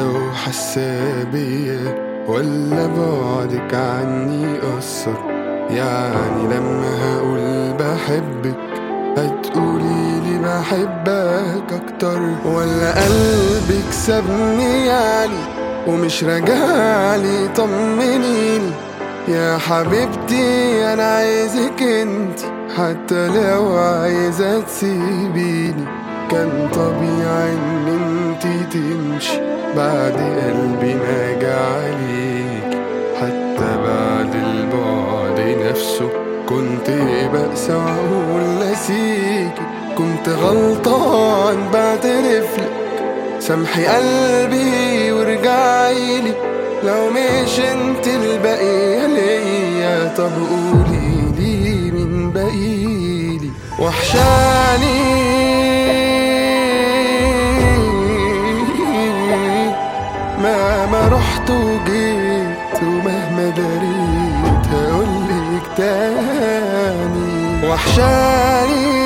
وحاسة بيا، ولا بعدك عني أثر؟ يعني لما هقول بحبك هتقوليلي بحبك أكتر، ولا قلبك سابني يعني ومش راجعلي؟ طمنيني يا حبيبتي، أنا عايزك انتي حتى لو عايزة تسيبيني. كان طبيعي ان انتي تمشي بعد قلبي ما جعليك، حتى بعد البعد نفسه كنت بأسى وأقول نسيكي. كنت غلطان بعترفلك، سامحي قلبي وارجعيلي. لو مش انت البقية ليا، طب قوليلي مين بقيلي؟ وحشاني مهما رحت وجيت، ومهما دريت هقولك تاني. وحشاني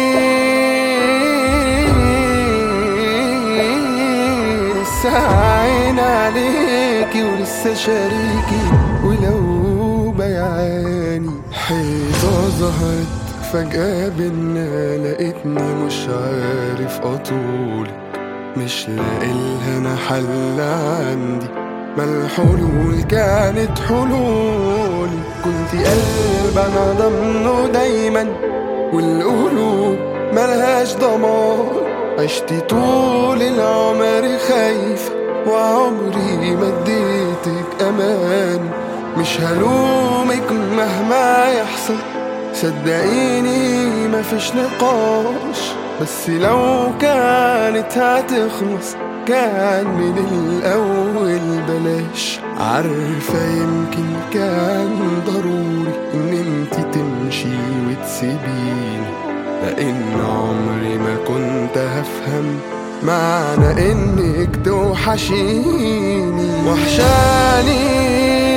لسه عين عليكي ولسه شريكي، ولو بيعاني. حيطة ظهرت فجأة بينا، لقيتني مش عارف أطولك، مش لاقيلها أنا حل عندي. ما الحلول كانت حلول، كنت قلب أنا ضمنه دايما، والقلوب ملهاش ضمان. عشت طول العمر خايفة، وعمري ما اديتك أمان. مش هلومك مهما يحصل، صدقيني مفيش نقاش، بس لو كانت هتخلص كان من الأول بلاش. عارفة يمكن كان ضروري إن انتي تمشي وتسيبيني، لأن عمري ما كنت هفهم معنى إنك توحشيني. وحشاني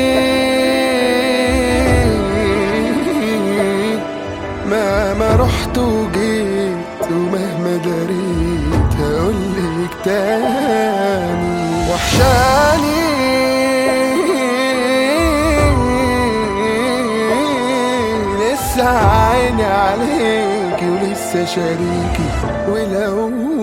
مهما رحت وجيت، ومهما دريت هقولك تاني. وحشاني لسه عيني عليكي ولسه شريكي، ولو